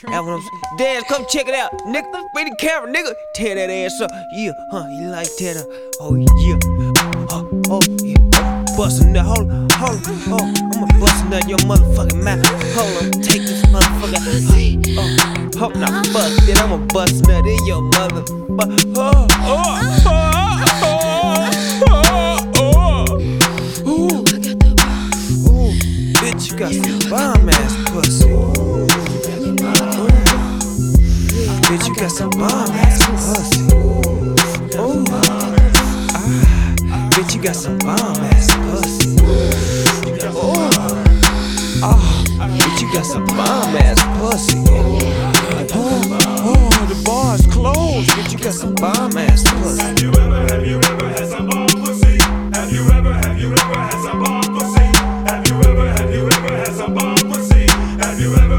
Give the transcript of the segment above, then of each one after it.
That's what I'm saying. Dad, come check it out. Nigga, bring the camera, nigga. Tear that ass up. Yeah, you like that? Oh, yeah. Oh, yeah. Bustin' that, hold on. I'ma bustin' out your motherfucking mouth. Hold on, take this motherfucker. Hope not bust it, I'ma bust nut in your Bitch, you got some bomb ass pussy. Bitch, you got some bomb ass pussy. Bitch, you got some bomb ass pussy. Bitch, you got some bomb ass pussy. The bar's closed. Bitch, you got some bomb ass pussy. Have you ever had some bomb pussy? Have you ever had some bomb pussy? Have you ever had some bomb pussy? Have you ever?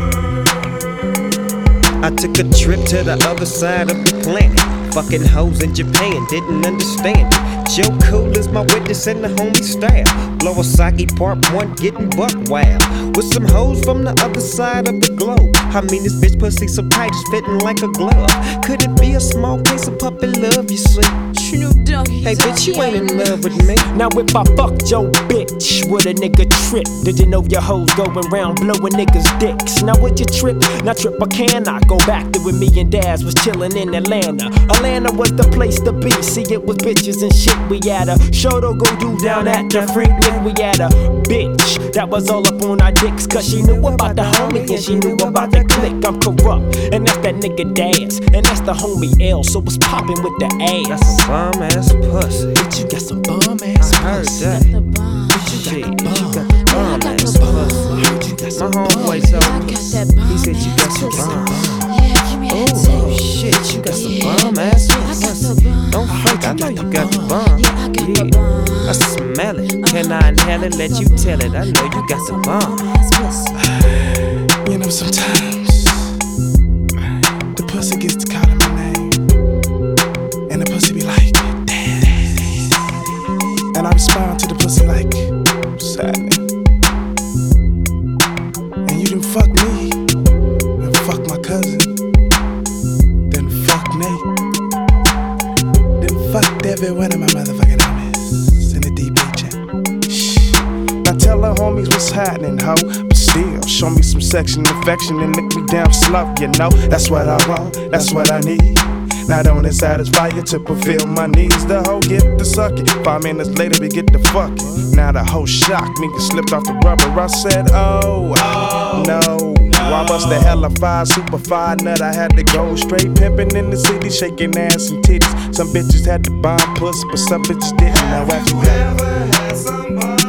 I took a trip to the other side of the planet. Fucking hoes in Japan, didn't understand it. Joe Cool is my witness and the homie style. Blowasaki Part 1, getting buck wild. With some hoes from the other side of the globe. I mean, this bitch pussy so tight, it's fitting like a glove. Could it be a small case of puppy love, you see? Hey, bitch, you ain't in love with me. Now if I fucked your bitch, would a nigga trip? Did you know your hoes going round blowing niggas' dicks? Now would you trip? Now trip or can I go back to when me and Daz was chillin' in Atlanta? Atlanta was the place to be. See, it was bitches and shit. We had a show to go do down at the freak. Then we had a bitch that was all up on our dicks. Cause she knew about the homie and she knew about the clique. I'm corrupt, and that's that nigga Daz. And that's the homie L, so what's poppin' with the ass? That's some bomb ass pussy. Bitch, you got some bomb ass I heard pussy. that. Bitch, you got the bomb ass pussy. My homeboy told me. He said you got some bomb. Oh shit, you got some bomb ass pussy. Don't fake, I know you got the bomb. Yeah, I smell it. Can I inhale it? Let you tell it. I know you got some bomb. You know, sometimes the pussy gets to calling my name, and the pussy be like, damn. And I respond to the pussy like, what's happening? And you done fuck me, then fuck my cousin, then fuck Nate, then fucked every one of my motherfucking homies in the DB chat. Now tell her homies what's happening, ho. But still, show me some sex and affection and lick me down slow, you know. That's what I want, that's what I need. Not only satisfy you to fulfill my needs. The hoe get to suck it. 5 minutes later we get to fuck it. Now the hoe shocked me and slipped off the rubber. I said, oh no. I bust the hella fire, super fire nut. I had to go straight pimping in the city, shaking ass and titties. Some bitches had to bomb pussy, but some bitches didn't. Now Have you ever had some bomb